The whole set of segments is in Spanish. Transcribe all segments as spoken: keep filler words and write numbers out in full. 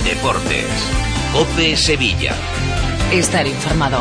Deportes. COPE Sevilla. Estar informado.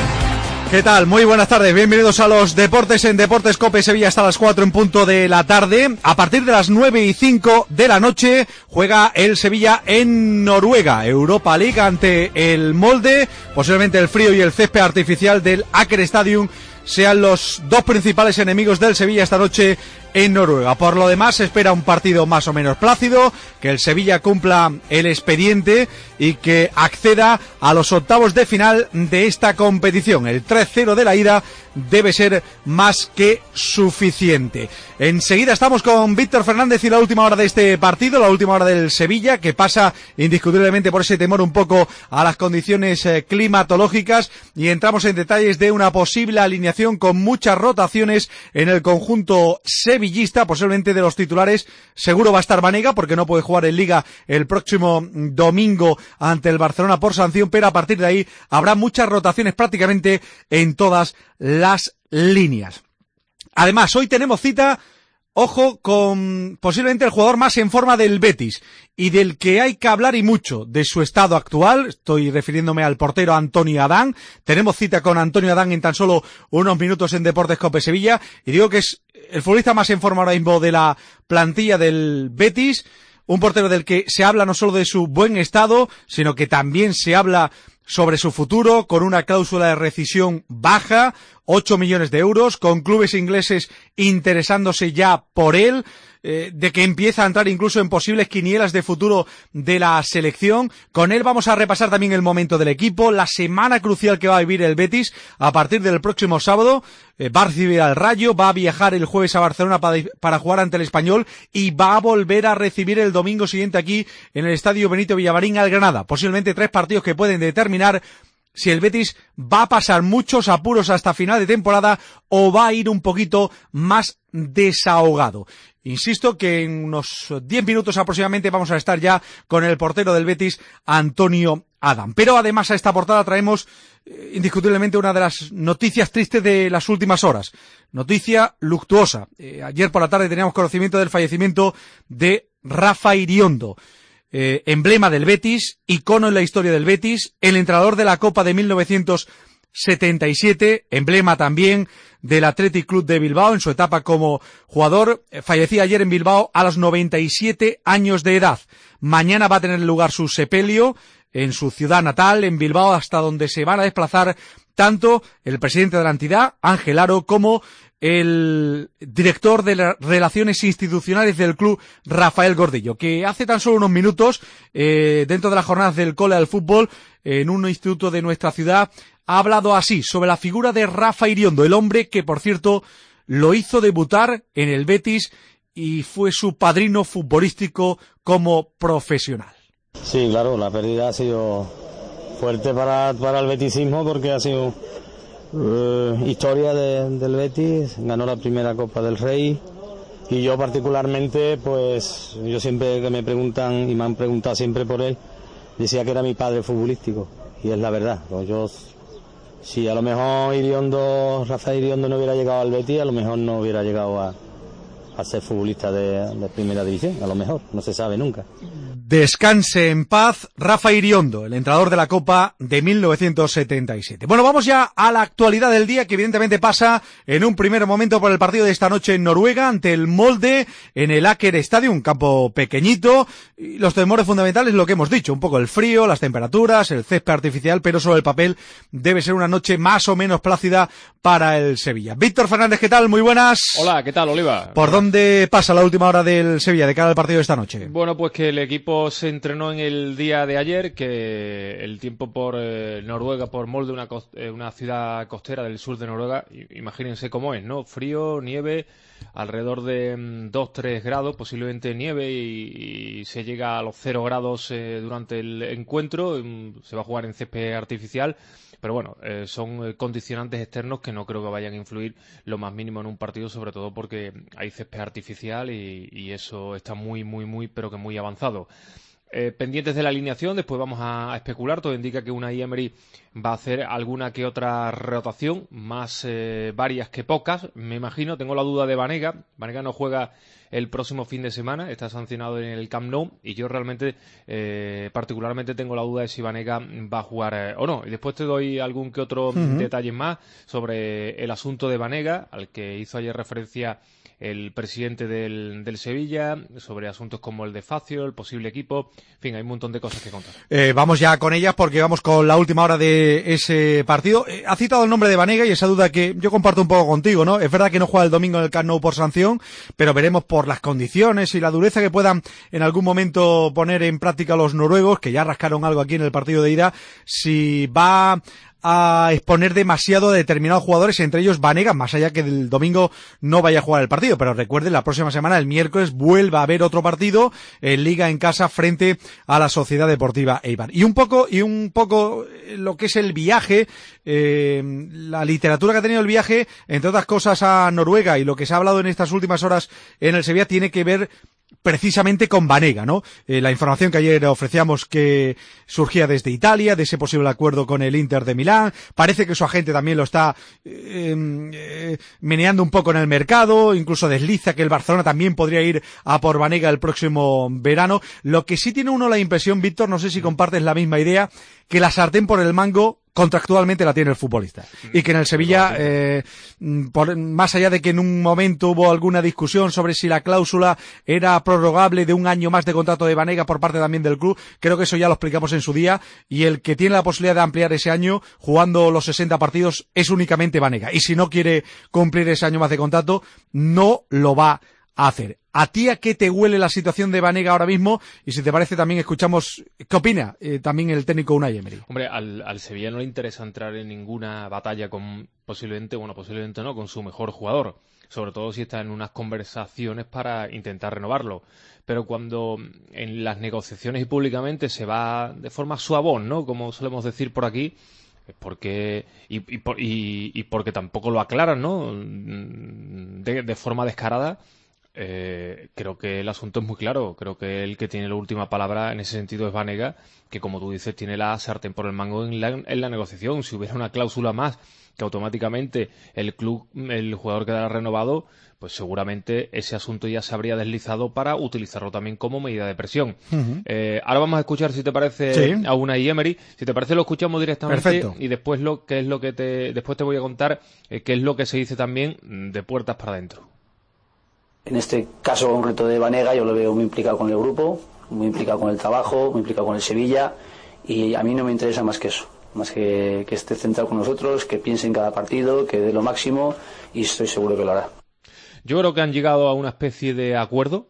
¿Qué tal? Muy buenas tardes, bienvenidos a los deportes en Deportes COPE Sevilla hasta las cuatro en punto de la tarde. A partir de las nueve y cinco de la noche juega el Sevilla en Noruega, Europa League ante el Molde. Posiblemente el frío y el césped artificial del Aker Stadium sean los dos principales enemigos del Sevilla esta noche en Noruega. Por lo demás, se espera un partido más o menos plácido, que el Sevilla cumpla el expediente y que acceda a los octavos de final de esta competición. El tres cero de la ida debe ser más que suficiente. Enseguida estamos con Víctor Fernández y la última hora de este partido, la última hora del Sevilla, que pasa indiscutiblemente por ese temor un poco a las condiciones eh, climatológicas, y entramos en detalles de una posible alineación con muchas rotaciones en el conjunto sevillista. Posiblemente de los titulares seguro va a estar Banega, porque no puede jugar en Liga el próximo domingo ante el Barcelona por sanción, pero a partir de ahí habrá muchas rotaciones prácticamente en todas las líneas. Además, hoy tenemos cita, ojo, con posiblemente el jugador más en forma del Betis y del que hay que hablar y mucho de su estado actual. Estoy refiriéndome al portero Antonio Adán. Tenemos cita con Antonio Adán en tan solo unos minutos en Deportes COPE Sevilla, y digo que es el futbolista más en forma ahora mismo de la plantilla del Betis, un portero del que se habla no solo de su buen estado, sino que también se habla sobre su futuro, con una cláusula de rescisión baja, ocho millones de euros, con clubes ingleses interesándose ya por él, eh, de que empieza a entrar incluso en posibles quinielas de futuro de la selección. Con él vamos a repasar también el momento del equipo, la semana crucial que va a vivir el Betis a partir del próximo sábado. Eh, va a recibir al Rayo, va a viajar el jueves a Barcelona para, para jugar ante el Español, y va a volver a recibir el domingo siguiente aquí en el Estadio Benito Villamarín al Granada. Posiblemente tres partidos que pueden determinar si el Betis va a pasar muchos apuros hasta final de temporada o va a ir un poquito más desahogado. Insisto que en unos diez minutos aproximadamente vamos a estar ya con el portero del Betis, Antonio Adán. Pero además a esta portada traemos eh, indiscutiblemente una de las noticias tristes de las últimas horas. Noticia luctuosa. Eh, ayer por la tarde teníamos conocimiento del fallecimiento de Rafa Iriondo. Eh, emblema del Betis, icono en la historia del Betis, el entrenador de la Copa de mil novecientos setenta y siete, emblema también del Athletic Club de Bilbao en su etapa como jugador. Eh, fallecía ayer en Bilbao a los noventa y siete años de edad. Mañana va a tener lugar su sepelio en su ciudad natal, en Bilbao, hasta donde se van a desplazar tanto el presidente de la entidad, Ángel Aro, como el director de las relaciones institucionales del club, Rafael Gordillo, que hace tan solo unos minutos, eh, dentro de las jornadas del cole al fútbol, en un instituto de nuestra ciudad, ha hablado así sobre la figura de Rafa Iriondo, el hombre que, por cierto, lo hizo debutar en el Betis y fue su padrino futbolístico como profesional. Sí, claro, la pérdida ha sido fuerte para, para el betisismo, porque ha sido Uh, historia de, del Betis. Ganó la primera Copa del Rey, y yo particularmente, pues yo siempre que me preguntan, y me han preguntado siempre por él, decía que era mi padre futbolístico, y es la verdad. Pues yo, si a lo mejor Iriondo, Rafael Iriondo no hubiera llegado al Betis, a lo mejor no hubiera llegado a, a ser futbolista de, de primera división, a lo mejor, no se sabe nunca. Descanse en paz Rafa Iriondo, el entrenador de la Copa de mil novecientos setenta y siete. Bueno, vamos ya a la actualidad del día, que evidentemente pasa en un primer momento por el partido de esta noche en Noruega ante el Molde en el Aker Stadium, un campo pequeñito, y los temores fundamentales, lo que hemos dicho, un poco el frío, las temperaturas, el césped artificial, pero sobre el papel debe ser una noche más o menos plácida para el Sevilla. Víctor Fernández, ¿qué tal? Muy buenas. Hola, ¿qué tal, Oliva? ¿Por dónde pasa la última hora del Sevilla de cara al partido de esta noche? Bueno, pues que el equipo se entrenó en el día de ayer, que el tiempo por eh, Noruega, por Molde, una, eh, una ciudad costera del sur de Noruega, imagínense cómo es, ¿no? Frío, nieve, alrededor de mm, dos a tres grados, posiblemente nieve, y, y se llega a los cero grados eh, durante el encuentro. Mm, se va a jugar en césped artificial. Pero bueno, eh, son condicionantes externos que no creo que vayan a influir lo más mínimo en un partido, sobre todo porque hay césped artificial y, y eso está muy, muy, muy, pero que muy avanzado. Eh, pendientes de la alineación, después vamos a, a especular. Todo indica que Unai Emery va a hacer alguna que otra rotación, más eh, varias que pocas, me imagino. Tengo la duda de Banega. Banega no juega el próximo fin de semana, está sancionado en el Camp Nou, y yo realmente, eh, particularmente tengo la duda de si Banega va a jugar eh, o no. Y después te doy algún que otro uh-huh. detalle más sobre el asunto de Banega, al que hizo ayer referencia el presidente del, del Sevilla, sobre asuntos como el de Facio, el posible equipo. En fin, hay un montón de cosas que contar. Eh, vamos ya con ellas porque vamos con la última hora de ese partido. Eh, ha citado el nombre de Banega y esa duda que yo comparto un poco contigo, ¿no? Es verdad que no juega el domingo en el Camp Nou por sanción, pero veremos por las condiciones y la dureza que puedan en algún momento poner en práctica los noruegos, que ya rascaron algo aquí en el partido de ida, si va a exponer demasiado a determinados jugadores, entre ellos Banega, más allá que el domingo no vaya a jugar el partido. Pero recuerden, la próxima semana, el miércoles, vuelva a haber otro partido en Liga en casa frente a la Sociedad Deportiva Eibar. Y un poco, y un poco lo que es el viaje, eh, la literatura que ha tenido el viaje, entre otras cosas a Noruega, y lo que se ha hablado en estas últimas horas en el Sevilla, tiene que ver precisamente con Banega, ¿no? Eh, la información que ayer ofrecíamos que surgía desde Italia, de ese posible acuerdo con el Inter de Milán, parece que su agente también lo está eh, eh, meneando un poco en el mercado, incluso desliza que el Barcelona también podría ir a por Banega el próximo verano. Lo que sí tiene uno la impresión, Víctor, no sé si compartes la misma idea, que la sartén por el mango contractualmente la tiene el futbolista, y que en el Sevilla, eh, por, más allá de que en un momento hubo alguna discusión sobre si la cláusula era prorrogable de un año más de contrato de Banega por parte también del club, creo que eso ya lo explicamos en su día, y el que tiene la posibilidad de ampliar ese año jugando los sesenta partidos es únicamente Banega, y si no quiere cumplir ese año más de contrato no lo va a hacer. ¿A ti a qué te huele la situación de Banega ahora mismo? Y si te parece también escuchamos qué opina eh, también el técnico Unai Emery. Hombre, al, al Sevilla no le interesa entrar en ninguna batalla con posiblemente, bueno, posiblemente no, con su mejor jugador. Sobre todo si está en unas conversaciones para intentar renovarlo. Pero cuando en las negociaciones y públicamente se va de forma suavón, ¿no? Como solemos decir por aquí, porque y, y, y, y porque tampoco lo aclaran, ¿no? De, de forma descarada. Eh, creo que el asunto es muy claro. Creo que el que tiene la última palabra en ese sentido es Banega, que como tú dices tiene la sartén por el mango en la, en la negociación. Si hubiera una cláusula más que automáticamente el club, el jugador quedara renovado, pues seguramente ese asunto ya se habría deslizado para utilizarlo también como medida de presión. Uh-huh. Eh, ahora vamos a escuchar, si te parece, sí. a Unai Emery. Si te parece, lo escuchamos directamente. Perfecto. Y después lo que es lo que te después te voy a contar eh, qué es lo que se dice también de puertas para adentro. En este caso concreto de Banega, yo lo veo muy implicado con el grupo, muy implicado con el trabajo, muy implicado con el Sevilla, y a mí no me interesa más que eso, más que que esté centrado con nosotros, que piense en cada partido, que dé lo máximo, y estoy seguro que lo hará. Yo creo que han llegado a una especie de acuerdo,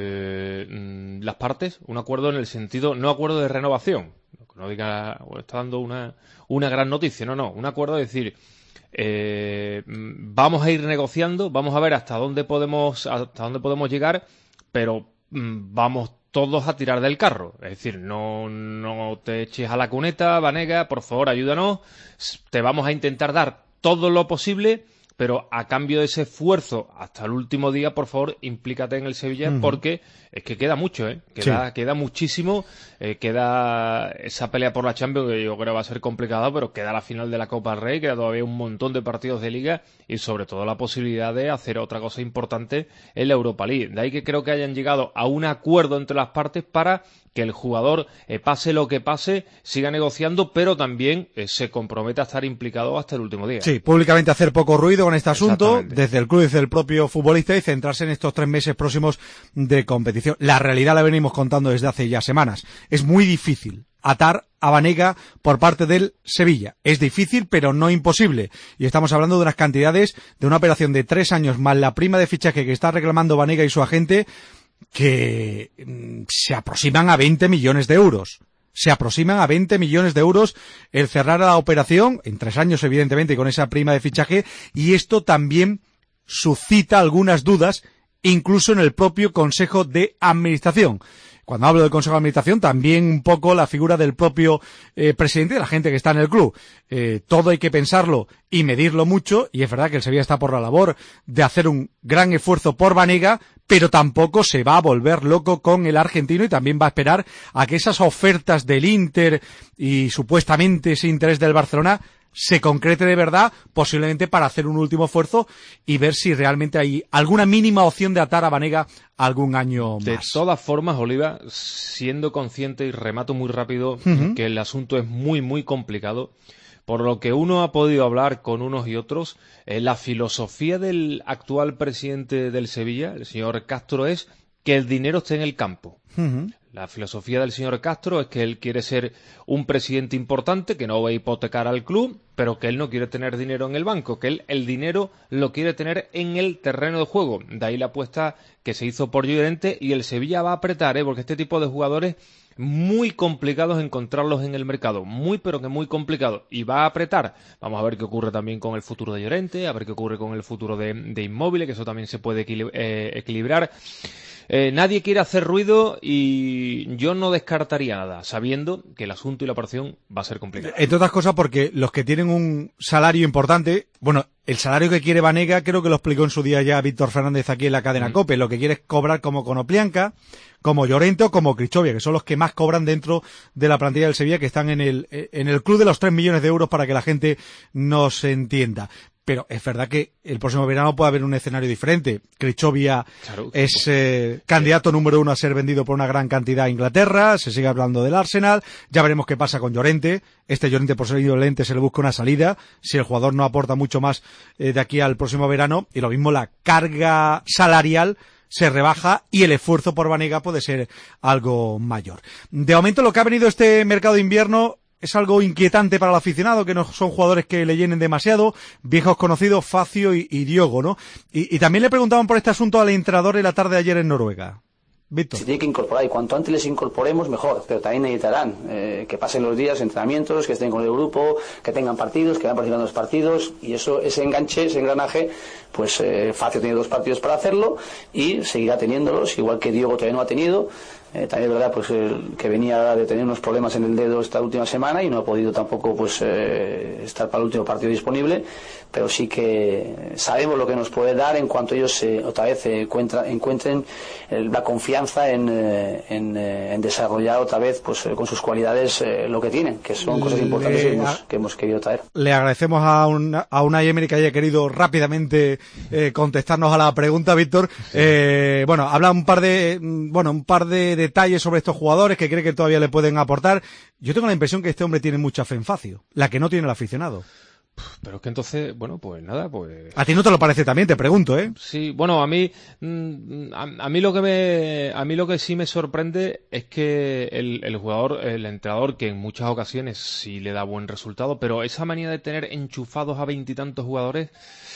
eh, las partes, un acuerdo en el sentido, no acuerdo de renovación, no diga, está dando una, una gran noticia, no, no, un acuerdo de decir, Eh, vamos a ir negociando, vamos a ver hasta dónde podemos hasta dónde podemos llegar, pero mm, vamos todos a tirar del carro. Es decir, no, no te eches a la cuneta, Banega, por favor, ayúdanos, te vamos a intentar dar todo lo posible, pero a cambio de ese esfuerzo hasta el último día, por favor, implícate en el Sevilla, uh-huh. porque es que queda mucho, ¿eh? Queda, sí. queda muchísimo, eh, queda esa pelea por la Champions, que yo creo va a ser complicada, pero queda la final de la Copa del Rey, queda todavía un montón de partidos de Liga y sobre todo la posibilidad de hacer otra cosa importante en la Europa League. De ahí que creo que hayan llegado a un acuerdo entre las partes para que el jugador, eh, pase lo que pase, siga negociando, pero también eh, se comprometa a estar implicado hasta el último día. Sí, públicamente hacer poco ruido con este asunto, desde el club y desde el propio futbolista, y centrarse en estos tres meses próximos de competición. La realidad la venimos contando desde hace ya semanas. Es muy difícil atar a Banega por parte del Sevilla. Es difícil, pero no imposible. Y estamos hablando de unas cantidades, de una operación de tres años más la prima de fichaje que está reclamando Banega y su agente, que mm, se aproximan a veinte millones de euros. Se aproximan a veinte millones de euros el cerrar la operación, en tres años evidentemente, con esa prima de fichaje, y esto también suscita algunas dudas, incluso en el propio Consejo de Administración. Cuando hablo del Consejo de Administración, también un poco la figura del propio eh, presidente, de la gente que está en el club. Eh, todo hay que pensarlo y medirlo mucho, y es verdad que el Sevilla está por la labor de hacer un gran esfuerzo por Banega, pero tampoco se va a volver loco con el argentino y también va a esperar a que esas ofertas del Inter y supuestamente ese interés del Barcelona se concrete de verdad, posiblemente para hacer un último esfuerzo y ver si realmente hay alguna mínima opción de atar a Banega algún año más. De todas formas, Oliva, siendo consciente, y remato muy rápido, uh-huh. que el asunto es muy, muy complicado, por lo que uno ha podido hablar con unos y otros, eh, la filosofía del actual presidente del Sevilla, el señor Castro, es que el dinero esté en el campo. Uh-huh. La filosofía del señor Castro es que él quiere ser un presidente importante, que no va a hipotecar al club, pero que él no quiere tener dinero en el banco, que él el dinero lo quiere tener en el terreno de juego. De ahí la apuesta que se hizo por Llorente, y el Sevilla va a apretar, ¿eh? Porque este tipo de jugadores muy complicados encontrarlos en el mercado, muy pero que muy complicado, y va a apretar. Vamos a ver qué ocurre también con el futuro de Llorente, a ver qué ocurre con el futuro de, de Inmóvil, que eso también se puede equil- eh, equilibrar. Eh, nadie quiere hacer ruido y yo no descartaría nada, sabiendo que el asunto y la operación va a ser complicado. Entre otras cosas porque los que tienen un salario importante, bueno, el salario que quiere Banega creo que lo explicó en su día ya Víctor Fernández aquí en la cadena mm. COPE, lo que quiere es cobrar como Konoplyanka, como Llorente o como Krichovia, que son los que más cobran dentro de la plantilla del Sevilla, que están en el, en el club de los tres millones de euros, para que la gente nos entienda. Pero es verdad que el próximo verano puede haber un escenario diferente. Krichovia claro, es eh, candidato número uno a ser vendido por una gran cantidad a Inglaterra, se sigue hablando del Arsenal, ya veremos qué pasa con Llorente. Este Llorente, por ser Llorente, se le busca una salida, si el jugador no aporta mucho más eh, de aquí al próximo verano, y lo mismo la carga salarial se rebaja y el esfuerzo por Banega puede ser algo mayor. De momento lo que ha venido este mercado de invierno es algo inquietante para el aficionado, que no son jugadores que le llenen demasiado, viejos conocidos, Facio y, y Diogo, ¿no? Y, y también le preguntaban por este asunto al entrenador en la tarde de ayer en Noruega. Víctor. Se tiene que incorporar, y cuanto antes les incorporemos mejor, pero también necesitarán eh, que pasen los días, entrenamientos, que estén con el grupo, que tengan partidos, que vayan participando en los partidos, y eso, ese enganche, ese engranaje, pues eh, Facio tiene dos partidos para hacerlo y seguirá teniéndolos, igual que Diogo todavía no ha tenido. Eh, también es verdad pues el, que venía de tener unos problemas en el dedo esta última semana y no ha podido tampoco pues eh, estar para el último partido disponible, pero sí que sabemos lo que nos puede dar en cuanto ellos eh, otra vez eh, encuentra, encuentren eh, la confianza en, eh, en, eh, en desarrollar otra vez pues eh, con sus cualidades eh, lo que tienen, que son cosas importantes Le, que, hemos, que hemos querido traer. Le agradecemos a, un, a Unai Emery que haya querido rápidamente eh, contestarnos a la pregunta, Víctor. Sí. Eh, bueno, habla un par de bueno un par de detalles sobre estos jugadores que cree que todavía le pueden aportar. Yo tengo la impresión que este hombre tiene mucha fe en Facio, la que no tiene el aficionado. Pero es que entonces, bueno, pues nada, pues... ¿A ti no te lo parece también? Te pregunto, ¿eh? Sí, bueno, a mí, a, a mí lo que me, a mí lo que sí me sorprende es que el, el jugador, el entrenador, que en muchas ocasiones sí le da buen resultado, pero esa manía de tener enchufados a veintitantos jugadores,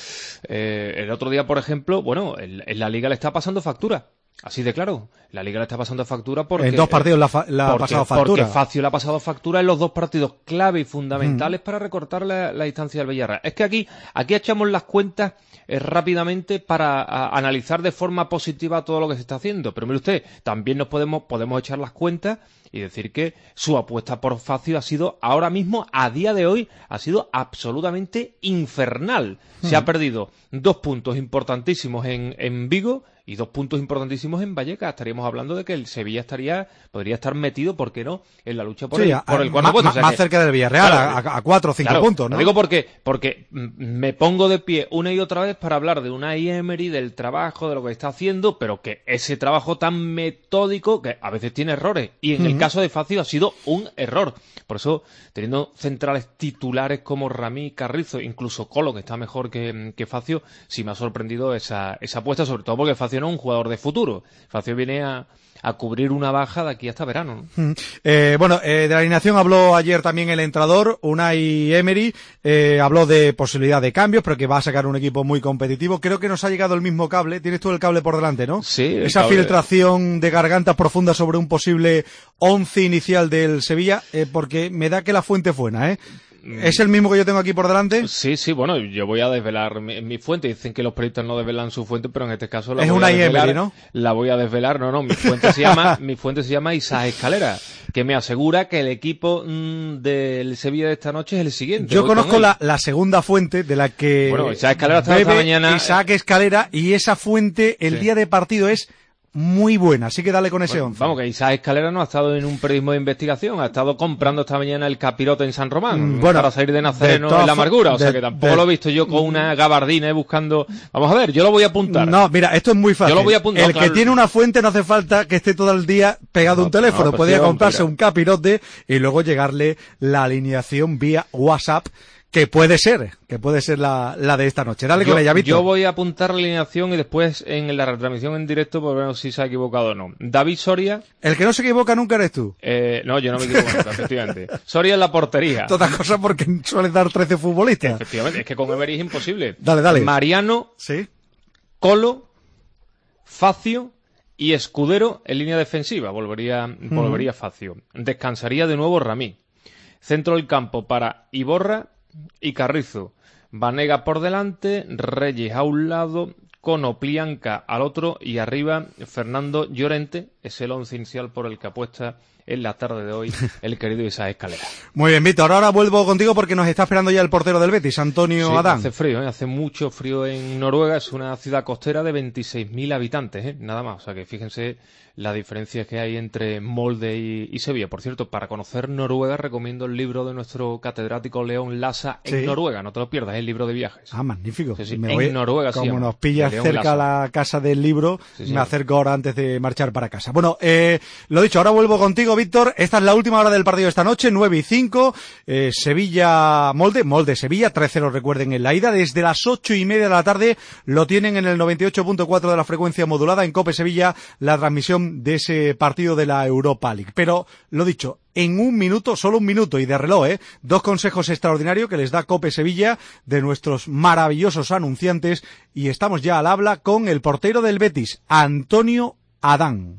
eh, el otro día, por ejemplo, bueno, en, en la Liga le está pasando factura. Así de claro, la Liga le está pasando factura porque... En dos partidos la, fa- la porque, ha pasado factura. Porque Facio le ha pasado factura en los dos partidos clave y fundamentales mm. para recortar la, la distancia del Villarreal. Es que aquí, aquí echamos las cuentas eh, rápidamente para a, analizar de forma positiva todo lo que se está haciendo. Pero mire usted, también nos podemos, podemos echar las cuentas y decir que su apuesta por Facio ha sido, ahora mismo, a día de hoy, ha sido absolutamente infernal. Mm. Se ha perdido dos puntos importantísimos en, en Vigo y dos puntos importantísimos en Vallecas. Estaríamos hablando de que el Sevilla estaría podría estar metido, ¿por qué no?, en la lucha por sí, el, por el cuarto ma, puesto. O sea más que, cerca del Villarreal, claro, a, a cuatro o cinco claro, puntos, ¿no? Lo digo porque, porque me pongo de pie una y otra vez para hablar de Unai Emery, del trabajo, de lo que está haciendo, pero que ese trabajo tan metódico, que a veces tiene errores, y en uh-huh. el caso de Facio ha sido un error. Por eso, teniendo centrales titulares como Ramí, Carrizo, incluso Colo, que está mejor que, que Facio, sí me ha sorprendido esa, esa apuesta, sobre todo porque Facio no es un jugador de futuro. Facio viene a, a cubrir una baja de aquí hasta verano, ¿no? Mm. Eh, bueno, eh, de la alineación habló ayer también el entrenador, Unai Emery, eh, habló de posibilidad de cambios, pero que va a sacar un equipo muy competitivo. Creo que nos ha llegado el mismo cable. Tienes tú el cable por delante, ¿no? Sí. Esa cable. filtración de gargantas profundas sobre un posible once inicial del Sevilla, eh, porque me da que la fuente es buena, ¿eh? ¿Es el mismo que yo tengo aquí por delante? Sí, sí, bueno, yo voy a desvelar mi, mi fuente. Dicen que los periodistas no desvelan su fuente, pero en este caso la es voy una a desvelar. Emery, ¿no? La voy a desvelar, no, no, mi fuente se llama, mi fuente se llama Isaac Escalera, que me asegura que el equipo mmm, del Sevilla de esta noche es el siguiente. Yo voy conozco la, la segunda fuente de la que bueno, Isaac Escalera estaba esta mañana. Isaac Escalera, y esa fuente el sí. día de partido es muy buena, así que dale con ese bueno, once. Vamos, que Isaac Escalera no ha estado en un periodismo de investigación, ha estado comprando esta mañana el capirote en San Román, mm, bueno, para salir de Nazareno de en la amargura, o sea de, que tampoco de, lo he visto yo con una gabardina eh, buscando... Vamos a ver, yo lo voy a apuntar. No, mira, esto es muy fácil. Yo lo voy a apuntar. El Claro. que tiene una fuente no hace falta que esté todo el día pegado a No, un teléfono, no, pues podría sí, comprarse hombre. un capirote y luego llegarle la alineación vía WhatsApp, que puede ser, que puede ser la, la de esta noche. Dale yo, con ella, Víctor. Yo voy a apuntar la alineación y después en la retransmisión en directo por ver si se ha equivocado o no. David Soria. El que no se equivoca nunca eres tú. Eh, no, yo no me equivoco nunca, efectivamente. Soria en la portería. Todas cosas porque suelen dar trece futbolistas. Efectivamente, es que con Emery es imposible. Dale, dale. Mariano, Sí. Colo, Facio y Escudero en línea defensiva. Volvería, mm. volvería Facio. Descansaría de nuevo Ramí. Centro del campo para Iborra y Carrizo. Vanega por delante, Reyes a un lado, Conoplianca al otro y arriba Fernando Llorente, es el once inicial por el que apuesta en la tarde de hoy el querido Isaac Escalera. Muy bien, Víctor, ahora vuelvo contigo porque nos está esperando ya el portero del Betis, Antonio Sí, Adán. hace frío, ¿eh? Hace mucho frío en Noruega, es una ciudad costera de veintiséis mil habitantes, ¿eh? Nada más, o sea que fíjense la diferencia que hay entre Molde y, y Sevilla. Por cierto, para conocer Noruega recomiendo el libro de nuestro catedrático León Lassa en Sí. Noruega, no te lo pierdas, el libro de viajes. Ah, magnífico. Sí, sí, Me en voy- Noruega sí. Como nos pillas León cerca Lassa. la casa del libro, Sí, sí. me acerco ahora antes de marchar para casa. Bueno, eh, lo dicho, ahora vuelvo contigo, Víctor. Esta es la última hora del partido de esta noche, nueve y cinco. Eh, Sevilla-Molde, Molde-Sevilla, tres cero, recuerden, en la ida. Desde las ocho y media de la tarde lo tienen en el noventa y ocho punto cuatro de la frecuencia modulada en COPE Sevilla, la transmisión de ese partido de la Europa League. Pero, lo dicho, en un minuto, solo un minuto y de reloj, ¿eh? Dos consejos extraordinarios que les da COPE Sevilla de nuestros maravillosos anunciantes y estamos ya al habla con el portero del Betis, Antonio Adán.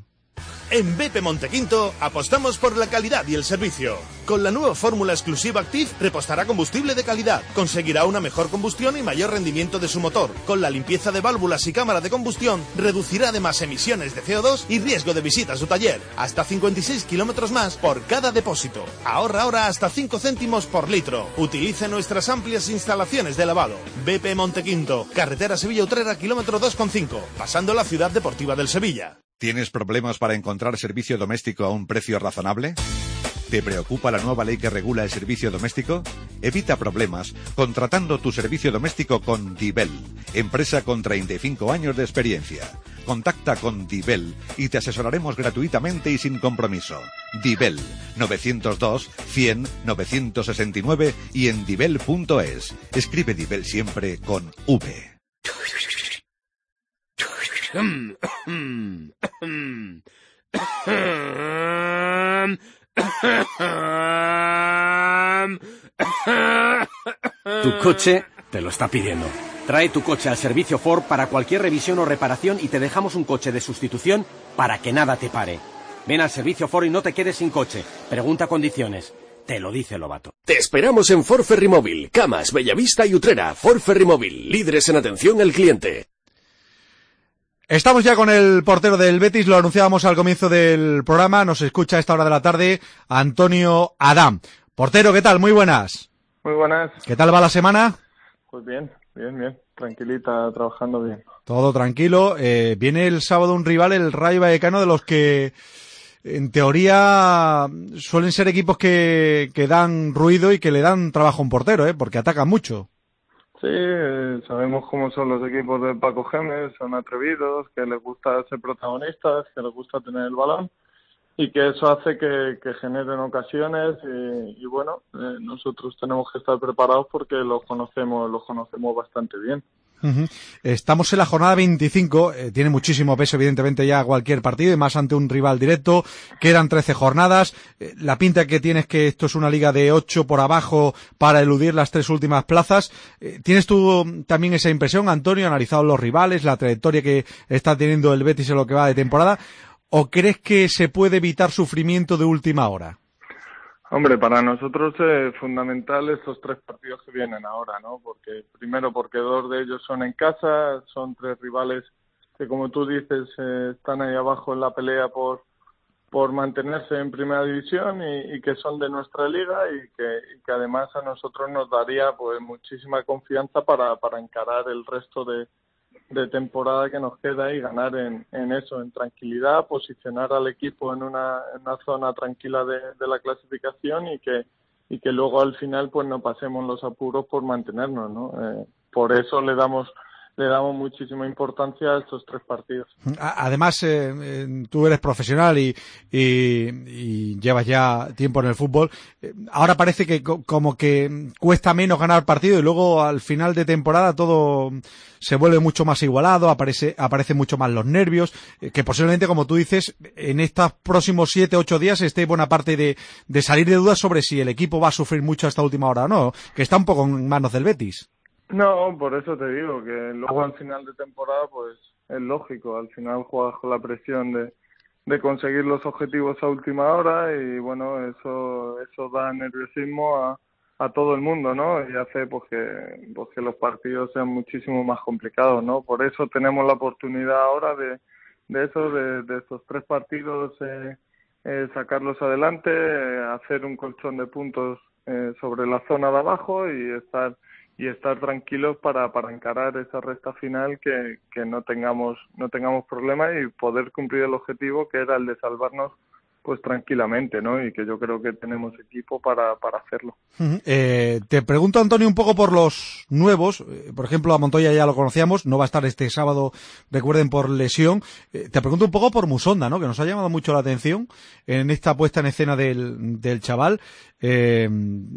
En B P Montequinto apostamos por la calidad y el servicio. Con la nueva fórmula exclusiva Active repostará combustible de calidad, conseguirá una mejor combustión y mayor rendimiento de su motor. Con la limpieza de válvulas y cámara de combustión reducirá además emisiones de C O dos y riesgo de visita a su taller. Hasta cincuenta y seis kilómetros más por cada depósito. Ahorra ahora hasta cinco céntimos por litro. Utilice nuestras amplias instalaciones de lavado. B P Montequinto, carretera Sevilla-Utrera, kilómetro dos coma cinco, pasando la ciudad deportiva del Sevilla. ¿Tienes problemas para encontrar servicio doméstico a un precio razonable? ¿Te preocupa la nueva ley que regula el servicio doméstico? Evita problemas contratando tu servicio doméstico con Dibel, empresa con treinta y cinco años de experiencia. Contacta con Dibel y te asesoraremos gratuitamente y sin compromiso. Dibel, novecientos dos, cien, novecientos sesenta y nueve y en dibel punto es. Escribe Dibel siempre con V. Tu coche te lo está pidiendo. Trae tu coche al servicio Ford para cualquier revisión o reparación y te dejamos un coche de sustitución para que nada te pare. Ven al servicio Ford y no te quedes sin coche. Pregunta condiciones. Te lo dice Lobato. Te esperamos en Ford Ferrymóvil, Camas, Bellavista y Utrera. Ford Ferrymóvil, líderes en atención al cliente. Estamos ya con el portero del Betis, lo anunciábamos al comienzo del programa, nos escucha a esta hora de la tarde Antonio Adán. Portero, ¿qué tal? Muy buenas. Muy buenas. ¿Qué tal va la semana? Pues bien, bien, bien. Tranquilita, trabajando bien. Todo tranquilo. Eh, viene el sábado un rival, el Rayo Vallecano, de los que en teoría suelen ser equipos que, que dan ruido y que le dan trabajo a un portero, ¿eh? Porque atacan mucho. Sí, eh, sabemos cómo son los equipos de Paco Gémez, son atrevidos, que les gusta ser protagonistas, que les gusta tener el balón y que eso hace que, que generen ocasiones y, y bueno, eh, nosotros tenemos que estar preparados porque los conocemos, los conocemos bastante bien. Uh-huh. Estamos en la jornada veinticinco, eh, tiene muchísimo peso evidentemente ya cualquier partido y más ante un rival directo, quedan trece jornadas, eh, la pinta que tienes que esto es una liga de ocho por abajo para eludir las tres últimas plazas. Eh, ¿Tienes tú también esa impresión, Antonio, analizado los rivales, la trayectoria que está teniendo el Betis en lo que va de temporada, o crees que se puede evitar sufrimiento de última hora? Hombre, para nosotros es fundamental estos tres partidos que vienen ahora, ¿no? Porque primero porque dos de ellos son en casa, son tres rivales que, como tú dices, eh, están ahí abajo en la pelea por por mantenerse en primera división y, y que son de nuestra liga y que, y que además a nosotros nos daría pues muchísima confianza para para encarar el resto de de temporada que nos queda y ganar en, en eso, en tranquilidad, posicionar al equipo en una, en una zona tranquila de, de la clasificación y que y que luego al final pues no pasemos los apuros por mantenernos, ¿no? Eh, por eso le damos le damos muchísima importancia a estos tres partidos. Además, eh, eh, tú eres profesional y, y, y llevas ya tiempo en el fútbol. Ahora parece que co- como que cuesta menos ganar partido y luego al final de temporada todo se vuelve mucho más igualado, aparece aparecen mucho más los nervios, eh, que posiblemente, como tú dices, en estos próximos siete, ocho días esté buena parte de, de salir de dudas sobre si el equipo va a sufrir mucho hasta última hora o no, que está un poco en manos del Betis. No, por eso te digo que luego al final de temporada pues es lógico, al final juegas con la presión de, de conseguir los objetivos a última hora y bueno, eso eso da nerviosismo a, a todo el mundo, ¿no? Y hace pues que, pues que los partidos sean muchísimo más complicados, ¿no? Por eso tenemos la oportunidad ahora de, de eso, de, de estos tres partidos, eh, eh, sacarlos adelante, eh, hacer un colchón de puntos eh, sobre la zona de abajo y estar y estar tranquilos para, para encarar esa recta final, que, que no tengamos no tengamos problemas y poder cumplir el objetivo, que era el de salvarnos pues tranquilamente, ¿no? Y que yo creo que tenemos equipo para, para hacerlo. Uh-huh. Eh, te pregunto, Antonio, un poco por los nuevos. Eh, por ejemplo, a Montoya ya lo conocíamos, no va a estar este sábado, recuerden, por lesión. Eh, te pregunto un poco por Musonda, ¿no? Que nos ha llamado mucho la atención en esta puesta en escena del, del chaval. Eh,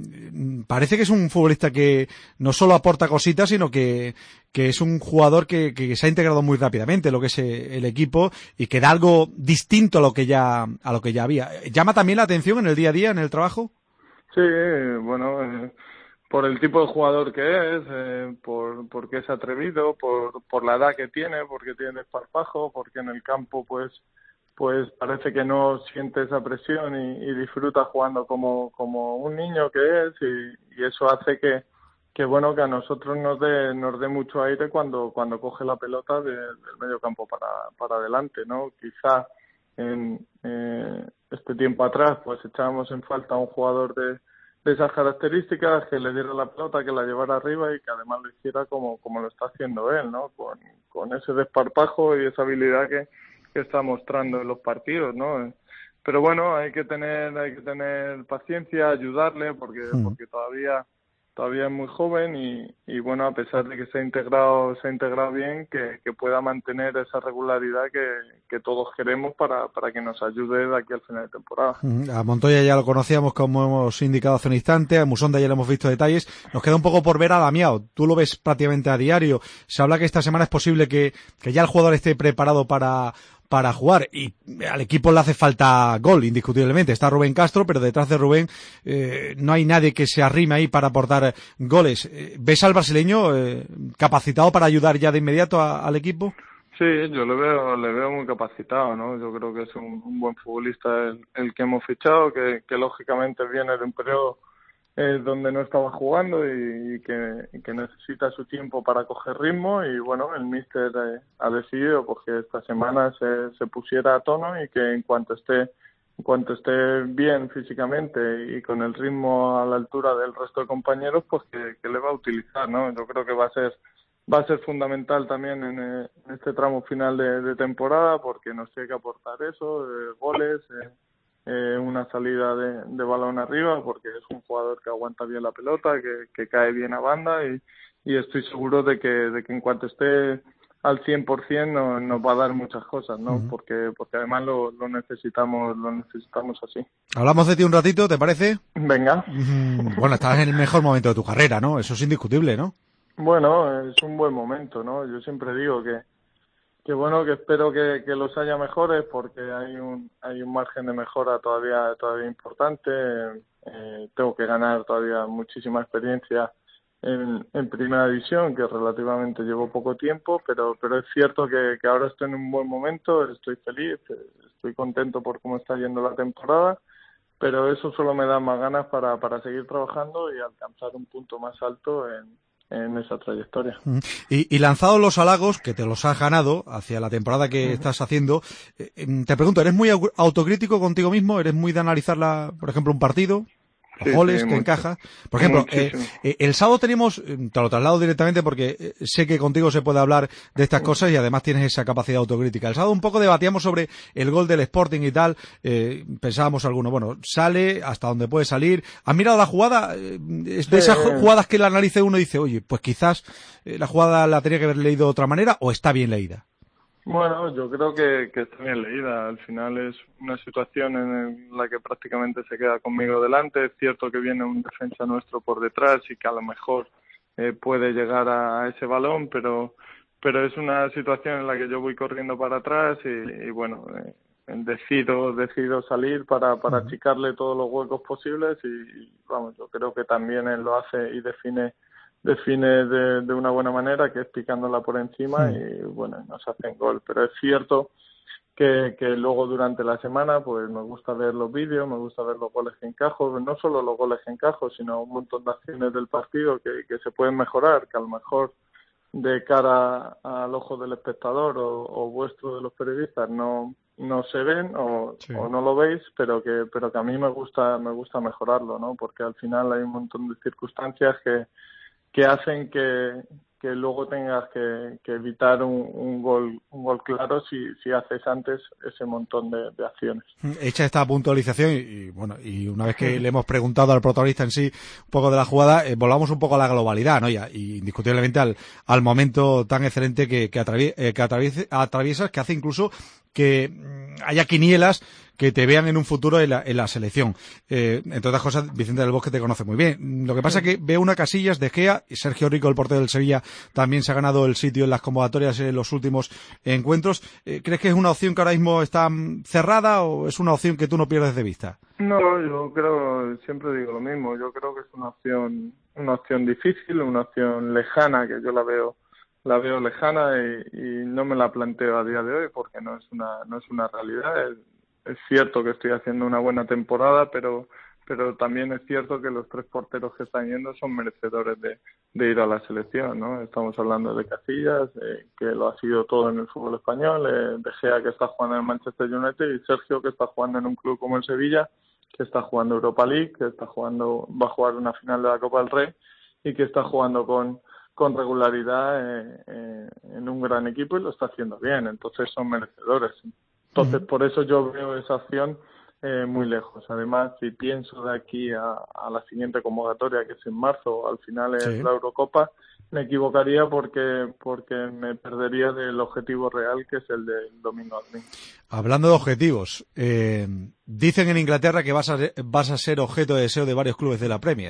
parece que es un futbolista que no solo aporta cositas, sino que, que es un jugador que, que se ha integrado muy rápidamente en lo que es el equipo y que da algo distinto a lo que ya, a lo que ya había. ¿Llama también la atención en el día a día, en el trabajo? Sí, bueno, eh, por el tipo de jugador que es, eh, por porque es atrevido, por por la edad que tiene, porque tiene desparpajo, porque en el campo pues pues parece que no siente esa presión y, y disfruta jugando como como un niño que es y, y eso hace que que bueno que a nosotros nos dé nos dé mucho aire cuando cuando coge la pelota de, del medio campo para para adelante, ¿no? Quizá en eh, este tiempo atrás pues echábamos en falta a un jugador de, de esas características, que le diera la pelota, que la llevara arriba y que además lo hiciera como como lo está haciendo él, ¿no? Con, con ese desparpajo y esa habilidad que, que está mostrando en los partidos, ¿no? Pero bueno, hay que tener hay que tener paciencia, ayudarle porque mm. porque todavía todavía es muy joven y, y bueno, a pesar de que se ha integrado se ha integrado bien, que, que pueda mantener esa regularidad que, que todos queremos para, para que nos ayude de aquí al final de temporada. A Montoya ya lo conocíamos, como hemos indicado hace un instante, a Musonda ya le hemos visto detalles, nos queda un poco por ver a Damiao, tú lo ves prácticamente a diario, se habla que esta semana es posible que, que ya el jugador esté preparado para para jugar y al equipo le hace falta gol, indiscutiblemente. Está Rubén Castro, pero detrás de Rubén eh, no hay nadie que se arrime ahí para aportar goles. ¿Ves al brasileño eh, capacitado para ayudar ya de inmediato a, al equipo? Sí, yo le veo le veo muy capacitado, ¿no? Yo creo que es un, un buen futbolista el, el que hemos fichado, que, que lógicamente viene de un periodo eh, donde no estaba jugando y, y, que, y que necesita su tiempo para coger ritmo y bueno, el míster eh, ha decidido pues que esta semana se, se pusiera a tono y que en cuanto esté en cuanto esté bien físicamente y con el ritmo a la altura del resto de compañeros, pues que, que le va a utilizar, ¿no? Yo creo que va a ser va a ser fundamental también en, eh, en este tramo final de, de temporada porque nos tiene que aportar eso, eh, goles, eh, Eh, una salida de, de balón arriba porque es un jugador que aguanta bien la pelota, que, que cae bien a banda y, y estoy seguro de que, de que en cuanto esté al cien por ciento no, nos va a dar muchas cosas, ¿no? Uh-huh. Porque porque además lo, lo necesitamos lo necesitamos así. Hablamos de ti un ratito, ¿te parece? Venga. Bueno, estás en el mejor momento de tu carrera, ¿no? Eso es indiscutible, ¿no? Bueno, es un buen momento, ¿no? Yo siempre digo que que bueno, que espero que, que los haya mejores porque hay un hay un margen de mejora todavía todavía importante. Eh, tengo que ganar todavía muchísima experiencia en, en primera división, que relativamente llevo poco tiempo, pero pero es cierto que, que ahora estoy en un buen momento, estoy feliz, estoy contento por cómo está yendo la temporada, pero eso solo me da más ganas para para seguir trabajando y alcanzar un punto más alto en en esa trayectoria. Y, y lanzados los halagos, que te los has ganado hacia la temporada que uh-huh. estás haciendo, eh, te pregunto, ¿eres muy autocrítico contigo mismo? ¿Eres muy de analizar, la, por ejemplo, un partido? los sí, goles sí, que mucho. encaja. Por ejemplo, eh, eh, el sábado tenemos, te lo traslado directamente porque sé que contigo se puede hablar de estas cosas y además tienes esa capacidad autocrítica. El sábado un poco debatíamos sobre el gol del Sporting y tal, eh, pensábamos alguno, bueno, sale hasta donde puede salir. ¿Has mirado la jugada? ¿Es de esas jugadas que la analice uno y dice, oye, pues quizás eh, la jugada la tenía que haber leído de otra manera o está bien leída? Bueno, yo creo que, que está bien leída. Al final es una situación en la que prácticamente se queda conmigo delante. Es cierto que viene un defensa nuestro por detrás y que a lo mejor eh, puede llegar a, a ese balón, pero pero es una situación en la que yo voy corriendo para atrás y, y bueno, eh, decido decido salir para, para achicarle todos los huecos posibles y, y vamos, yo creo que también él lo hace y define define de, de una buena manera, que es picándola por encima y bueno, nos hacen gol. Pero es cierto que, que luego durante la semana pues me gusta ver los vídeos, me gusta ver los goles que encajo, no solo los goles que encajo, sino un montón de acciones del partido que, que se pueden mejorar, que a lo mejor de cara al ojo del espectador o, o vuestro de los periodistas no no se ven o, sí. o no lo veis, pero que pero que a mí me gusta me gusta mejorarlo, ¿no? Porque al final hay un montón de circunstancias que que hacen que, que luego tengas que, que evitar un, un gol un gol claro si, si haces antes ese montón de, de acciones. Hecha esta puntualización y, y bueno, y una vez que le hemos preguntado al protagonista en sí un poco de la jugada, eh, volvamos un poco a la globalidad, ¿no? Ya, y indiscutiblemente al, al momento tan excelente que, que, atravie, eh, que atravies, atraviesas, que hace incluso que haya quinielas que te vean en un futuro en la, en la selección. Eh, entre otras cosas, Vicente del Bosque te conoce muy bien. Lo que pasa sí. es que veo una Casillas, De Gea, y Sergio Rico, el portero del Sevilla, también se ha ganado el sitio en las convocatorias en los últimos encuentros. Eh, ¿Crees que es una opción que ahora mismo está cerrada o es una opción que tú no pierdes de vista? No, yo creo, siempre digo lo mismo, yo creo que es una opción, una opción difícil, una opción lejana, que yo la veo la veo lejana y, y no me la planteo a día de hoy porque no es una no es una realidad. Es, es cierto que estoy haciendo una buena temporada, pero pero también es cierto que los tres porteros que están yendo son merecedores de, de ir a la selección, ¿no? Estamos hablando de Casillas, eh, que lo ha sido todo en el fútbol español, eh, De Gea, que está jugando en el Manchester United, y Sergio, que está jugando en un club como el Sevilla, que está jugando Europa League, que está jugando va a jugar una final de la Copa del Rey y que está jugando con con regularidad eh, eh, en un gran equipo y lo está haciendo bien, entonces son merecedores. Entonces, por eso yo veo esa opción eh, muy lejos. Además, si pienso de aquí a, a la siguiente convocatoria, que es en marzo, al final es sí. la Eurocopa, me equivocaría porque porque me perdería del objetivo real, que es el del domingo. Hablando de objetivos, eh, dicen en Inglaterra que vas a, vas a ser objeto de deseo de varios clubes de la Premier.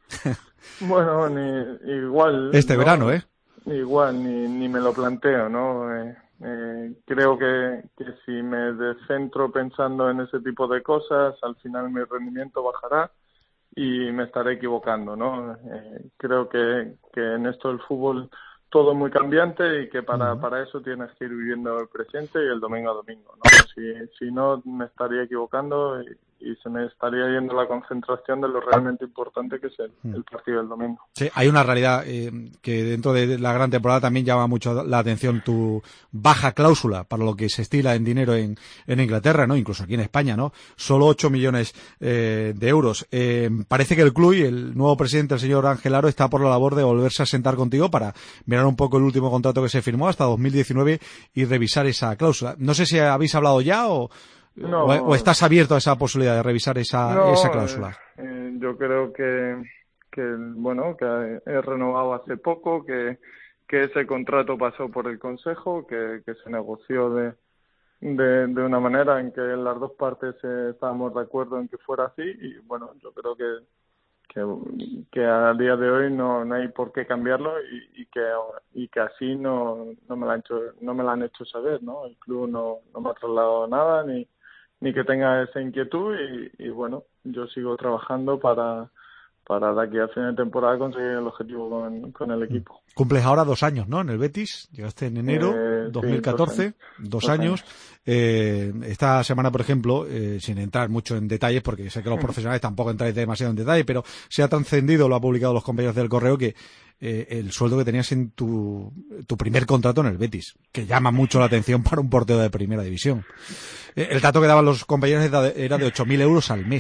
Bueno, ni, igual... Este ¿no? verano, ¿eh? Igual, ni, ni me lo planteo, ¿no? Eh, eh, creo que, que si me descentro pensando en ese tipo de cosas, al final mi rendimiento bajará y me estaré equivocando, ¿no? Eh, creo que, que en esto del fútbol todo es muy cambiante y que para, uh-huh. para eso tienes que ir viviendo el presente y el domingo a domingo, ¿no? Si, si no, me estaría equivocando y, y se me estaría yendo la concentración de lo realmente importante que es el, el partido del domingo. Sí, hay una realidad eh, que dentro de la gran temporada también llama mucho la atención, tu baja cláusula para lo que se estila en dinero en, en Inglaterra, ¿no? Incluso aquí en España, ¿no? Solo ocho millones eh, de euros. Eh, parece que el club y el nuevo presidente, el señor Ángel Aro, está por la labor de volverse a sentar contigo para mirar un poco el último contrato que se firmó hasta dos mil diecinueve y revisar esa cláusula. No sé si habéis hablado ya o... No, o, o estás abierto a esa posibilidad de revisar esa, no, esa cláusula. Eh, eh, yo creo que, que bueno, que he renovado hace poco, que, que ese contrato pasó por el Consejo, que, que se negoció de, de, de una manera en que las dos partes eh, estábamos de acuerdo en que fuera así y bueno, yo creo que que, que a día de hoy no, no hay por qué cambiarlo y, y que y que así no no me la han hecho no me la han hecho saber, ¿no? El club no, no me ha trasladado nada ni ni que tenga esa inquietud y, y bueno, yo sigo trabajando para para de aquí a fin de temporada conseguir el objetivo con, con el equipo. Cumples ahora dos años, ¿no? En el Betis, llegaste en enero eh, dos mil catorce, sí, dos, dos, dos años. años. Eh, esta semana, por ejemplo, eh, sin entrar mucho en detalles, porque sé que los profesionales tampoco entráis demasiado en detalle, pero se ha trascendido, lo ha publicado los compañeros del Correo, que eh, el sueldo que tenías en tu, tu primer contrato en el Betis, que llama mucho la atención para un portero de primera división. Eh, el dato que daban los compañeros era de, era de ocho mil euros al mes.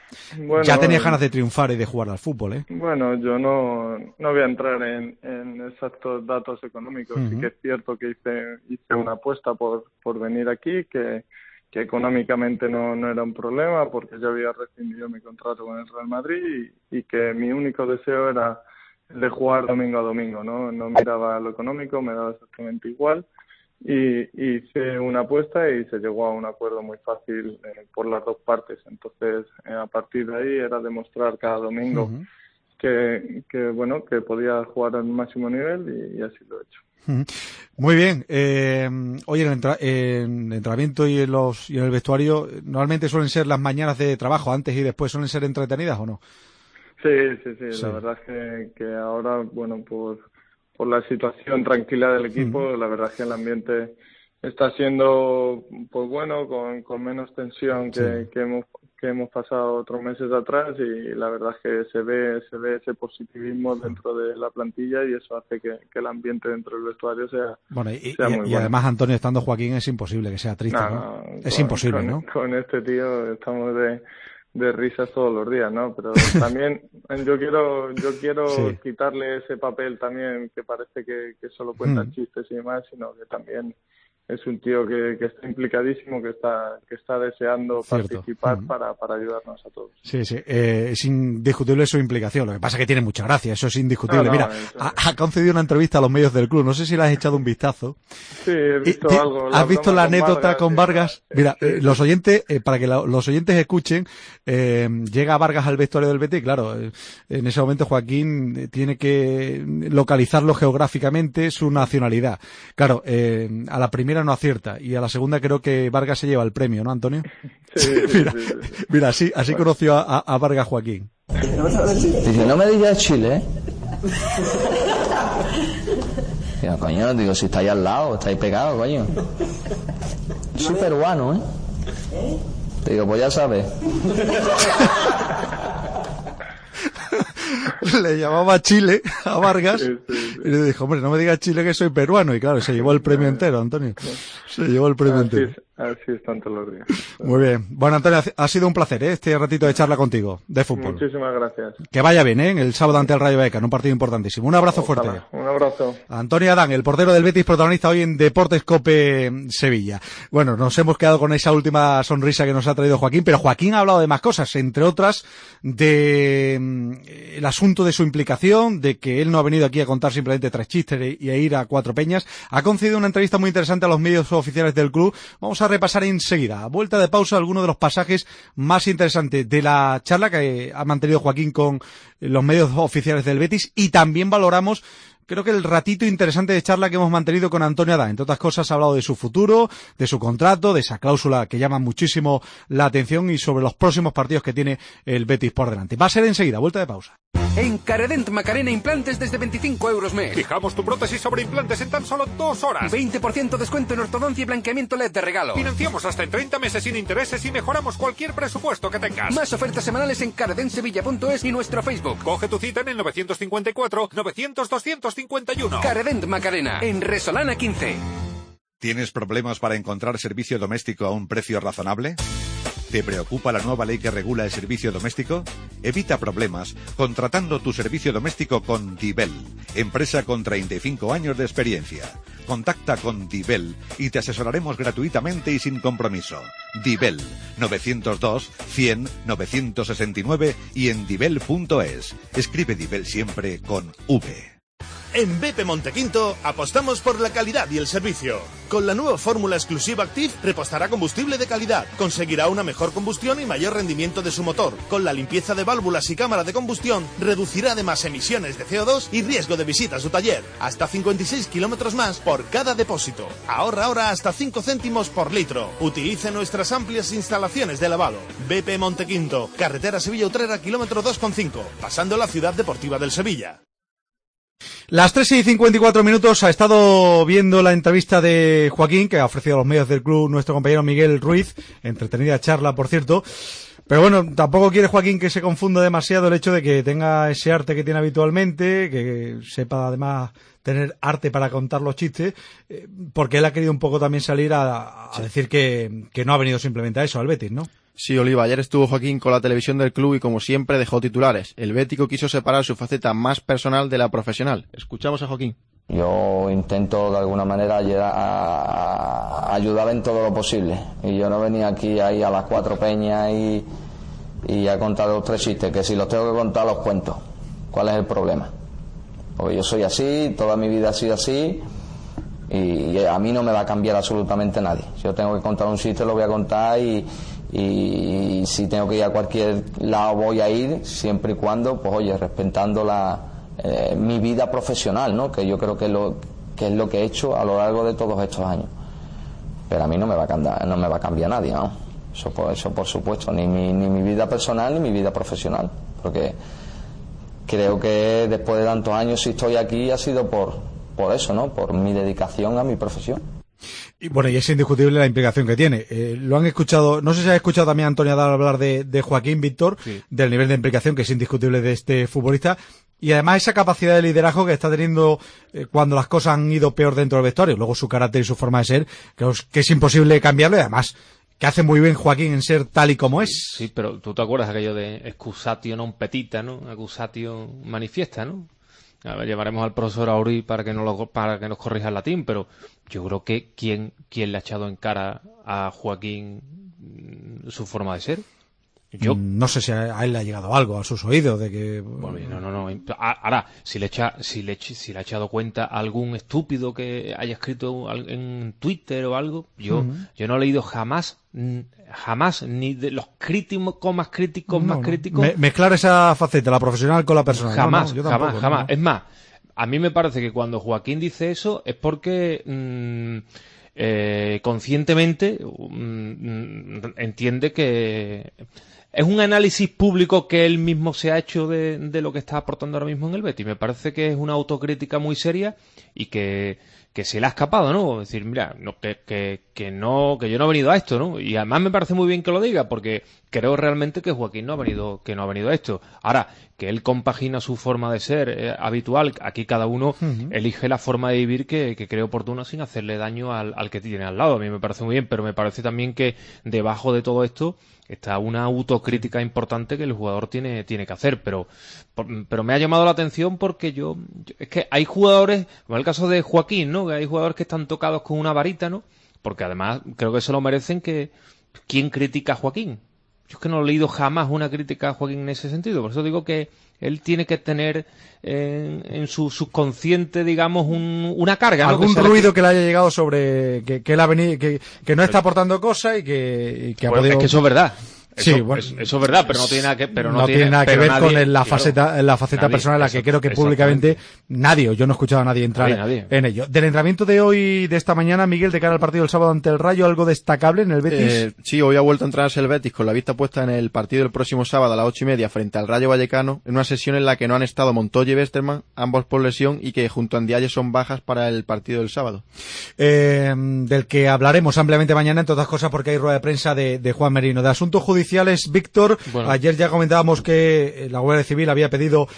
Bueno, ya tenías ganas de triunfar y de jugar al fútbol, ¿eh? Bueno, yo no, no voy a entrar en, en exactos datos económicos. Uh-huh. Sí que es cierto que hice, hice una apuesta por, por venir aquí, que, que económicamente no, no era un problema, porque yo había rescindido mi contrato con el Real Madrid y, y que mi único deseo era el de jugar domingo a domingo, ¿no? No miraba lo económico, me daba exactamente igual. Y hice una apuesta y se llegó a un acuerdo muy fácil eh, por las dos partes. Entonces, eh, a partir de ahí era demostrar cada domingo uh-huh. que, que, bueno, que podía jugar al máximo nivel y, y así lo he hecho. Uh-huh. Muy bien. Eh, oye, en el, entra- en el entrenamiento y en, los, y en el vestuario, ¿normalmente suelen ser las mañanas de trabajo, antes y después, suelen ser entretenidas o no? Sí, sí, sí. sí. La verdad es que, que ahora, bueno, pues... por la situación tranquila del equipo, uh-huh. la verdad es que el ambiente está siendo pues bueno, con, con menos tensión que, sí. que hemos que hemos pasado otros meses atrás, y la verdad es que se ve se ve ese positivismo dentro de la plantilla y eso hace que, que el ambiente dentro del vestuario sea bueno y, sea y, muy y bueno. además, Antonio, estando Joaquín, es imposible que sea triste, ¿no? no, no es con, imposible, con, ¿no? Con este tío estamos de de risas todos los días, ¿no? Pero también yo quiero yo quiero sí. quitarle ese papel también que parece que, que solo cuenta mm. chistes y demás, sino que también es un tío que, que está implicadísimo, que está que está deseando Cierto. participar mm. para, para ayudarnos a todos. Sí, sí, eh, es indiscutible su implicación. Lo que pasa es que tiene mucha gracia, eso es indiscutible. No, no, Mira, eso... ha, ha concedido una entrevista a los medios del club, no sé si le has echado un vistazo. Sí, he visto y, algo. ¿Has visto la anécdota Vargas, con Vargas? Sí, Mira, sí, eh, los oyentes, eh, para que la, los oyentes escuchen, eh, llega Vargas al vestuario del Betis, claro, eh, en ese momento Joaquín tiene que localizarlo geográficamente, su nacionalidad. Claro, eh, a la primera no acierta y a la segunda creo que Vargas se lleva el premio, ¿no, Antonio? Sí, mira, sí, sí, sí. mira, así, así bueno. conoció a, a Vargas Joaquín. Dice, no me digas Chile, ¿eh? Digo, coño, digo, si estáis al lado, estáis pegados, coño. Soy peruano, ¿eh? Te digo, pues ya sabes. Le llamaba Chile a Vargas sí, sí, sí. y le dijo, hombre, no me digas Chile que soy peruano. Y claro, se llevó el premio entero, Antonio. Se llevó el premio así entero. Es, así están todos los días. Muy bien. Bueno, Antonio, ha sido un placer, ¿eh? este ratito de charla contigo, de fútbol. Muchísimas gracias. Que vaya bien, ¿eh? El sábado ante el Rayo Vallecano, un partido importantísimo. Un abrazo Ojalá. fuerte. Un abrazo. Antonio Adán, el portero del Betis, protagonista hoy en Deportes COPE Sevilla. Bueno, nos hemos quedado con esa última sonrisa que nos ha traído Joaquín, pero Joaquín ha hablado de más cosas, entre otras de el asunto de su implicación, de que él no ha venido aquí a contar simplemente tres chistes y a ir a cuatro peñas. Ha concedido una entrevista muy interesante a los medios oficiales del club. Vamos a repasar enseguida, a vuelta de pausa, algunos de los pasajes más interesantes de la charla que ha mantenido Joaquín con los medios oficiales del Betis, y también valoramos creo que el ratito interesante de charla que hemos mantenido con Antonio Adán. Entre otras cosas, ha hablado de su futuro, de su contrato, de esa cláusula que llama muchísimo la atención y sobre los próximos partidos que tiene el Betis por delante. Va a ser enseguida, vuelta de pausa. En Caredent Macarena Implantes desde veinticinco euros mes. Fijamos tu prótesis sobre implantes en tan solo dos horas. veinte por ciento descuento en ortodoncia y blanqueamiento L E D de regalo. Financiamos hasta en treinta meses sin intereses y mejoramos cualquier presupuesto que tengas. Más ofertas semanales en caredent sevilla punto es y nuestro Facebook. Coge tu cita en el novecientos cincuenta y cuatro novecientos doscientos cincuenta y uno. Caredent Macarena, en Resolana quince. ¿Tienes problemas para encontrar servicio doméstico a un precio razonable? ¿Te preocupa la nueva ley que regula el servicio doméstico? Evita problemas contratando tu servicio doméstico con Dibel, empresa con treinta y cinco años de experiencia. Contacta con Dibel y te asesoraremos gratuitamente y sin compromiso. Dibel, novecientos dos, cien, novecientos sesenta y nueve y en dibel punto es. Escribe Dibel siempre con V. En B P Montequinto apostamos por la calidad y el servicio. Con la nueva fórmula exclusiva Active repostará combustible de calidad, conseguirá una mejor combustión y mayor rendimiento de su motor. Con la limpieza de válvulas y cámara de combustión reducirá además emisiones de C O dos y riesgo de visita a su taller. Hasta cincuenta y seis kilómetros más por cada depósito. Ahorra ahora hasta cinco céntimos por litro. Utilice nuestras amplias instalaciones de lavado. B P Montequinto, carretera Sevilla-Utrera, kilómetro dos coma cinco, pasando la ciudad deportiva del Sevilla. Las tres y cincuenta y cuatro minutos. Ha estado viendo la entrevista de Joaquín, que ha ofrecido a los medios del club nuestro compañero Miguel Ruiz. Entretenida charla, por cierto. Pero bueno, tampoco quiere Joaquín que se confunda demasiado el hecho de que tenga ese arte que tiene habitualmente, que sepa además tener arte para contar los chistes, porque él ha querido un poco también salir a, a decir que, que no ha venido simplemente a eso, al Betis, ¿no? Sí, Oliva, ayer estuvo Joaquín con la televisión del club y como siempre dejó titulares. El bético quiso separar su faceta más personal de la profesional. Escuchamos a Joaquín. Yo intento de alguna manera ayudar, a, a ayudar en todo lo posible. Y yo no venía aquí ahí a las cuatro peñas y, y a contar los tres chistes, que si los tengo que contar los cuento. ¿Cuál es el problema? Porque yo soy así, toda mi vida ha sido así y, y a mí no me va a cambiar absolutamente nadie. Si yo tengo que contar un chiste lo voy a contar y, y, y si tengo que ir a cualquier lado voy a ir, siempre y cuando, pues oye, respetando la... Eh, mi vida profesional, ¿no? Que yo creo que es lo que es lo que he hecho a lo largo de todos estos años. Pero a mí no me va a cambiar, no me va a cambiar nadie, ¿no? Eso por, eso por supuesto, ni mi, ni mi vida personal ni mi vida profesional, porque creo que después de tantos años si estoy aquí ha sido por por eso, ¿no? Por mi dedicación a mi profesión. Y bueno, y es indiscutible la implicación que tiene. Eh, lo han escuchado, no sé si has escuchado también a Antonio Adal hablar de, de Joaquín Víctor, sí, del nivel de implicación que es indiscutible de este futbolista, y además esa capacidad de liderazgo que está teniendo eh, cuando las cosas han ido peor dentro del vestuario. Luego su carácter y su forma de ser, que es, que es imposible cambiarlo, y además que hace muy bien Joaquín en ser tal y como es. Sí, pero tú te acuerdas aquello de excusatio non petita, ¿no? Accusatio manifiesta, ¿no? A ver, llevaremos al profesor Auri para que nos lo, para que nos corrija el latín, pero yo creo que quién quién le ha echado en cara a Joaquín su forma de ser. Yo no sé si a él le ha llegado algo a sus oídos de que bueno, no no no ahora si le echa si le si le ha echado cuenta a algún estúpido que haya escrito en Twitter o algo, yo uh-huh. yo no he leído jamás jamás ni de los críticos más críticos no, más no. críticos Me, mezclar esa faceta, la profesional con la personal, jamás no, no, jamás tampoco, jamás no. Es más, a mí me parece que cuando Joaquín dice eso es porque mmm, eh, conscientemente mmm, entiende que es un análisis público que él mismo se ha hecho de, de lo que está aportando ahora mismo en el Betis. Me parece que es una autocrítica muy seria y que, que se le ha escapado, ¿no? Es decir, mira, no, que, que, que no, que yo no he venido a esto, ¿no? Y además me parece muy bien que lo diga, porque creo realmente que Joaquín no ha venido, que no ha venido a esto. Ahora, que él compagina su forma de ser eh, habitual, aquí cada uno uh-huh. elige la forma de vivir que, que cree oportuna sin hacerle daño al, al que tiene al lado. A mí me parece muy bien, pero me parece también que debajo de todo esto está una autocrítica importante que el jugador tiene tiene que hacer, pero pero me ha llamado la atención porque yo, yo es que hay jugadores, como el caso de Joaquín, ¿no? Que hay jugadores que están tocados con una varita, ¿no? Porque además creo que se lo merecen. Que ¿quién critica a Joaquín? Yo es que no he leído jamás una crítica a Joaquín en ese sentido, por eso digo que él tiene que tener en, en su subconsciente, digamos, un, una carga, ¿no? Algún que ruido le... que le haya llegado sobre que, que él ha venido, que, que no está aportando cosas y que, y que bueno, ha podido... Es que eso es verdad. Eso, sí, bueno, eso, eso es verdad, pero no tiene nada que, pero no, no tiene, tiene nada que ver nadie, con la claro, faceta, la faceta nadie, personal en la que creo que públicamente nadie, o yo no he escuchado a nadie entrar nadie, nadie. en ello. Del entrenamiento de hoy, de esta mañana, Miguel, de cara al partido del sábado ante el Rayo, ¿algo destacable en el Betis? Eh, sí, hoy ha vuelto a entrenarse el Betis con la vista puesta en el partido del próximo sábado a las ocho y media frente al Rayo Vallecano, en una sesión en la que no han estado Montoya y Westerman, ambos por lesión, y que junto a Ndiaye son bajas para el partido del sábado. Eh, del que hablaremos ampliamente mañana, entre otras cosas, porque hay rueda de prensa de, de Juan Merino. De asuntos judiciales, Víctor, bueno. Ayer ya comentábamos que la Guardia Civil había pedido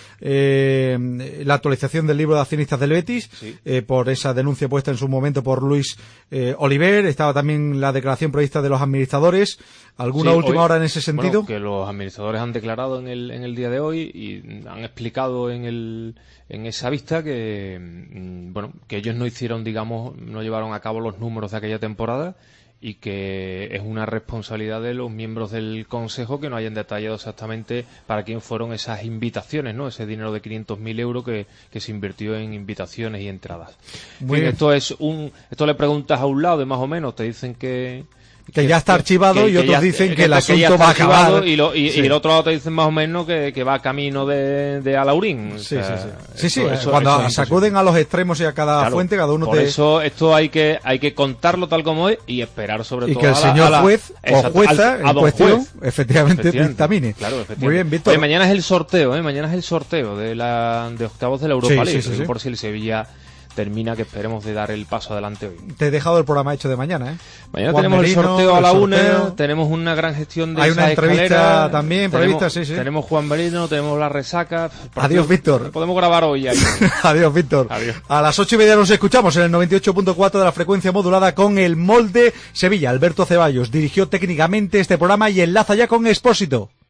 eh, la actualización del libro de accionistas del Betis, sí. eh, por esa denuncia puesta en su momento por Luis eh, Oliver. Estaba también la declaración prevista de los administradores. ¿Alguna sí, última hoy, hora en ese sentido? Bueno, que los administradores han declarado en el, en el día de hoy y han explicado en el en esa vista que bueno que ellos no hicieron, digamos, no llevaron a cabo los números de aquella temporada, y que es una responsabilidad de los miembros del Consejo que no hayan detallado exactamente para quién fueron esas invitaciones, ¿no? Ese dinero de quinientos mil euros que, que se invirtió en invitaciones y entradas. Muy bien. Esto es un, esto le preguntas a un lado y más o menos te dicen que que, que ya está archivado que, y otros ya, dicen que, que el asunto va a acabar y, lo, y, sí. y el otro lado te dicen más o menos que, que va camino de, de Alaurín. Sí, o sea, sí, sí. sí, sí eso, cuando eso sacuden a los extremos y a cada claro, fuente, cada uno por te... eso esto hay que hay que contarlo tal como es y esperar sobre y todo que el a señor la, a la, juez o jueza al, a en cuestión juez. efectivamente, efectivamente dictamine. Claro, efectivamente. Muy bien, Víctor. Oye, mañana es el sorteo, ¿eh? Mañana es el sorteo de la de octavos de la Europa sí, League, sí, sí, sí. por si el Sevilla termina, que esperemos de dar el paso adelante hoy. Te he dejado el programa hecho de mañana, ¿eh? Mañana Juan tenemos Merino, el sorteo a la sorteo. una, tenemos una gran gestión de Hay esa una entrevista escalera, también tenemos, prevista, sí, sí. Tenemos Juan Merino, tenemos la resaca. Adiós, Víctor. Podemos grabar hoy ahí. Adiós, Víctor. Adiós. A las ocho y media nos escuchamos en el noventa y ocho punto cuatro de la frecuencia modulada con el Molde Sevilla. Alberto Ceballos dirigió técnicamente este programa y enlaza ya con Expósito.